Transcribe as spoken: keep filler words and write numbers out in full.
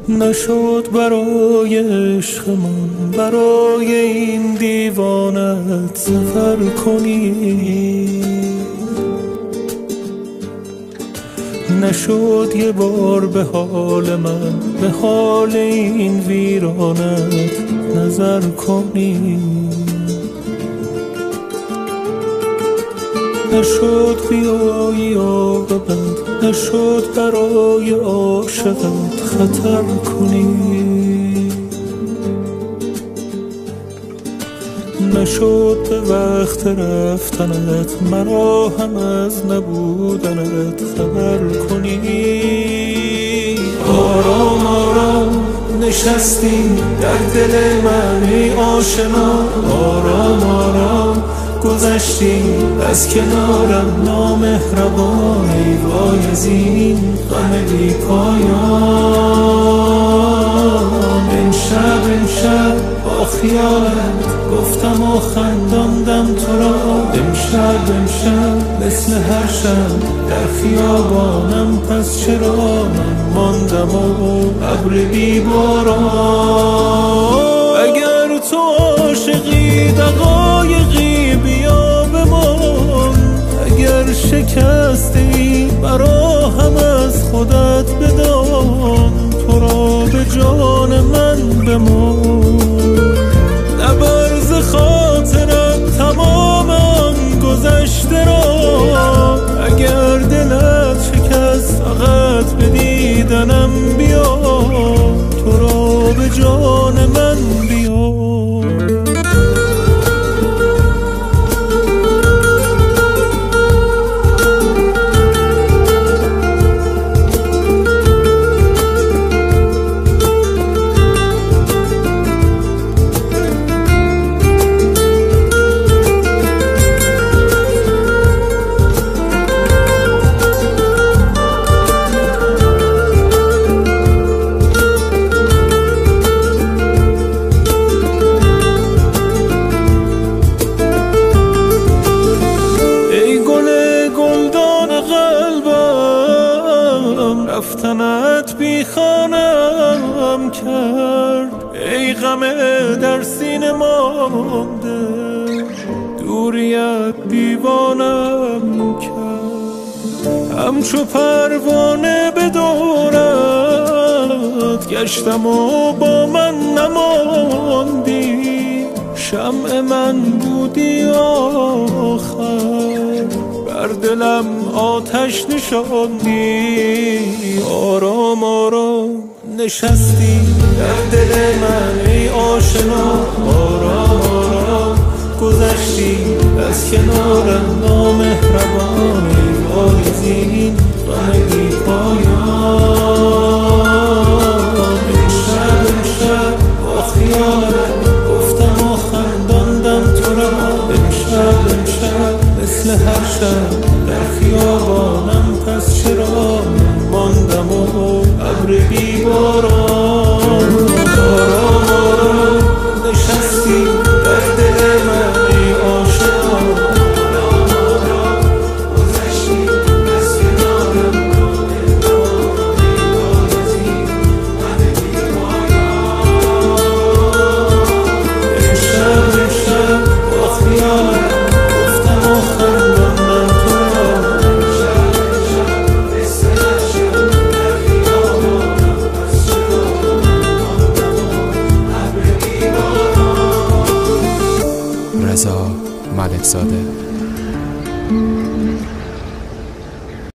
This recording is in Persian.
نشد برای عشقمان برای این دیوانت سفر کنی، نشد یه بار به حال من به حال این ویرانت نظر کنی، نشد بیایی عاقبت نشد برای عاشقت خطر کنی، نشد به وقت رفتنت مرا هم از نبودنت خبر کنی. آرام آرام نشستی در دل من ای آشنا، آرام آرام گذشتی از کنارم نامهربان، ای وای از این غم بی پایان. امشب امشب با خیالت گفتم و خنداندم تو را، امشب امشب مثل هر شب در خیابانم، پس چرا من ماندم و ابر بی باران. اگر تو عاشقی دقایقی بیا بمان، اگر شکستی مرا هم از خودت بدان، تو را به جان من بمان. نبرز خاطرم تمام آن گذشته را، اگر دلت شکست فقط به دیدنم بیا، تو را به جان من بیا. رفتنت بی خانم کرد، ای غم در سینه مانده، دوریت دیوانم کرد. همچو پروانه به دورت گشتم و با من نماندی، شمع من بودی آخر بر دلم آتش نشاندی. آرام آرام نشستی در دل من ای آشنا، آرام آرام گذشتی از کنارم نامهربان، ای وای از این غم بی پایان. امشب امشب با خیالت گفتم و خنداندم تو را، امشب امشب مثل هر شب در خیابانم، پس چرا ماندم و ابر بی باران. آرام آرام نشستی در دل من ای آشنا، آرام آرام گذشتی از کنارم نامهربان، ای وای از این غم بی پایان. امشب امشب با خیالت گفتم و خنداندم تو را، امشب امشب مثل هر شب در خیابانم، پس چرا ماندم و ابر بی باران. رضا ملکزاده.